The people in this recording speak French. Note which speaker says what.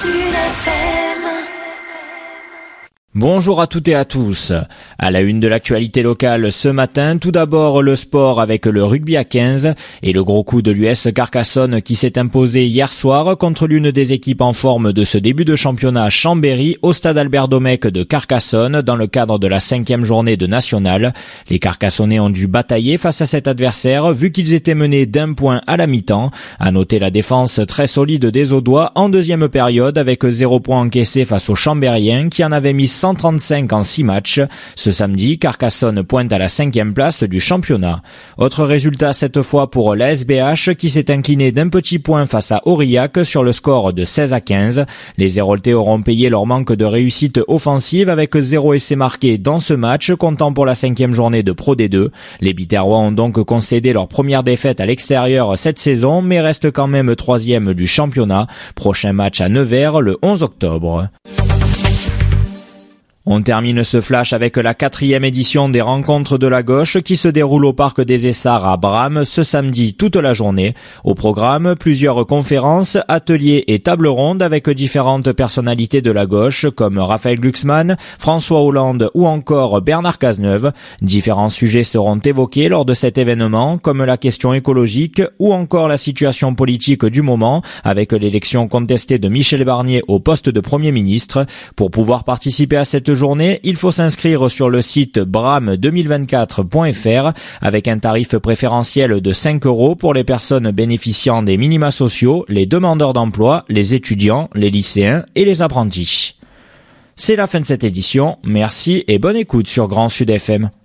Speaker 1: Sud FM.
Speaker 2: Bonjour à toutes et à tous. À la une de l'actualité locale ce matin, tout d'abord le sport avec le rugby à 15 et le gros coup de l'US Carcassonne qui s'est imposé hier soir contre l'une des équipes en forme de ce début de championnat Chambéry au stade Albert Domecq de Carcassonne dans le cadre de la 5e journée de nationale. Les Carcassonnais ont dû batailler face à cet adversaire vu qu'ils étaient menés d'1 point à la mi-temps. À noter la défense très solide des Audois en deuxième période avec 0 point encaissé face aux Chambériens qui en avaient mis 135 en 6 matchs. Ce samedi, Carcassonne pointe à la 5e place du championnat. Autre résultat cette fois pour l'ASBH qui s'est incliné d'un petit point face à Aurillac sur le score de 16-15. Les Héroltais auront payé leur manque de réussite offensive avec 0 essai marqué dans ce match, comptant pour la 5e journée de Pro D2. Les Biterrois ont donc concédé leur première défaite à l'extérieur cette saison, mais restent quand même 3e du championnat. Prochain match à Nevers le 11 octobre. On termine ce flash avec la 4e édition des Rencontres de la Gauche qui se déroule au Parc des Essarts à Bram ce samedi toute la journée. Au programme, plusieurs conférences, ateliers et tables rondes avec différentes personnalités de la gauche comme Raphaël Glucksmann, François Hollande ou encore Bernard Cazeneuve. Différents sujets seront évoqués lors de cet événement comme la question écologique ou encore la situation politique du moment avec l'élection contestée de Michel Barnier au poste de Premier ministre. Pour pouvoir participer à cette journée, il faut s'inscrire sur le site bram2024.fr avec un tarif préférentiel de 5 € pour les personnes bénéficiant des minima sociaux, les demandeurs d'emploi, les étudiants, les lycéens et les apprentis. C'est la fin de cette édition. Merci et bonne écoute sur Grand Sud FM.